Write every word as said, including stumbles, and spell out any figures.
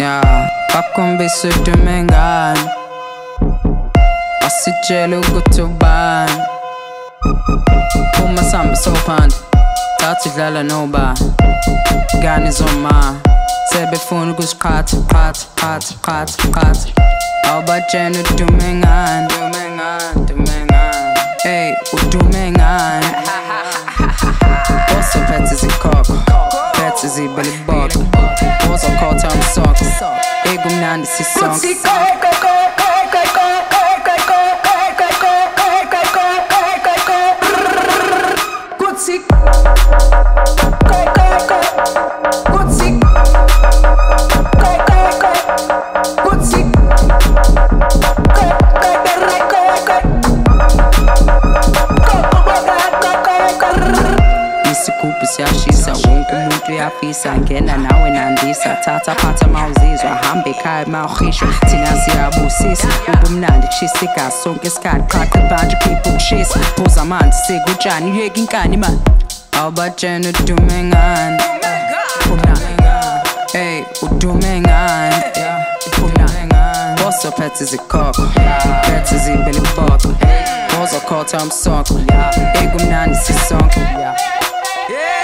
Yeah, bakhombisa udume ngani, basitshela ukuthi ubani. Uma sihamba sophandle, thatha idlala nobani. Ngane zoma, sebefuna ukusiqhatha, qhatha, qhatha, qhatha, qhatha. Awubatshena udume ngani, udume ngani, udume ngani. Hey, udume ngani. Boso phethe izikhokho, phethe izibeliboko. Boso khotha umsoko, ekumnandi sisonke. Isigubhu siyashisa, wonke umuntu uyafisa. Ngena nawe nandisa, thatha phatha mawuzizwa. Hamba ekhaya mawukhishwa, thina siyabusisa. Ubumnandi kushisa igazi sonke isikhathi. Qhaqa ibhantshi khipha ukushisa. Phuza amanzi sekutshani, uyeka inkani man. Awubatshena udume ngani, hey, udume ngani. Boso phethe izikhokho, phethe izibeliboko. Bozo khotha umsoko, ekumnandi sisonke. Yeah.